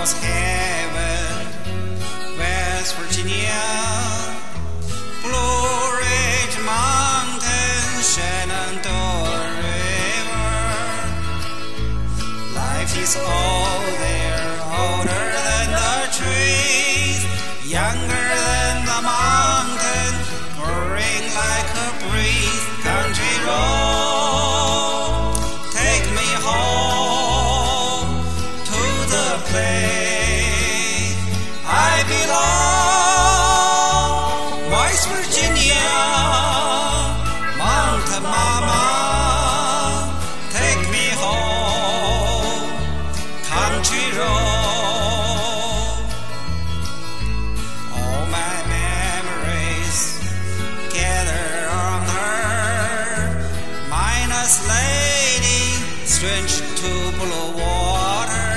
across heaven, West Virginia, Blue Ridge Mountain, Shenandoah River. Life is all there, older than the trees, younger than the mountain, growing like a breeze. Country road, take me home to the place I belong. West Virginia, Mountain Mama, take me home, country road. All my memories gather on her, minus lady, strange to blue water,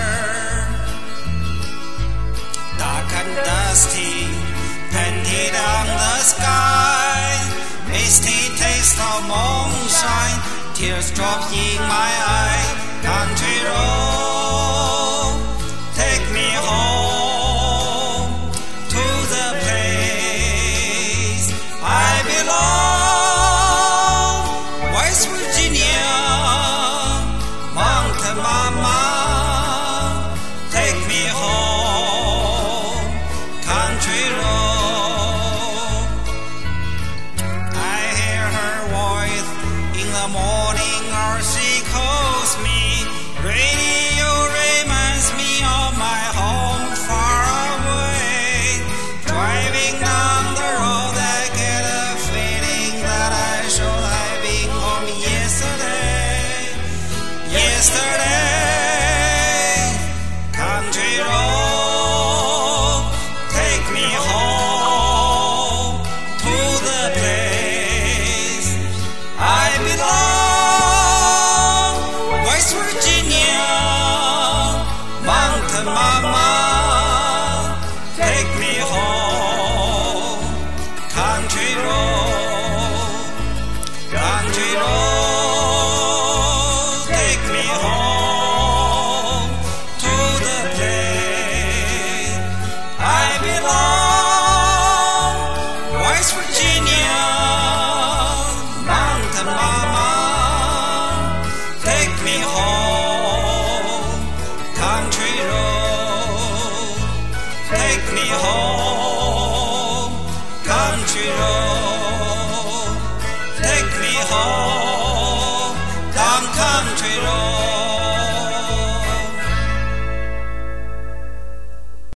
dark and dusty, painted on the sky, misty taste of moonshine, tears drop in my eye. Country road, take me home to the place I belong. West Virginia, Mountain Mama, take me home, country road. I hear her voice in the morning, or she calls me. Radio reminds me of my home far away. Driving down the road, I get a feeling that I should have been home yesterday. Country road, take me home to the place I belong. West Virginia, Mountain Mama, take me home, country road, country road, take me home to the place I belong. West Virginia, Mountain Mama, take me home, country road, take me home, country road, take me home, down country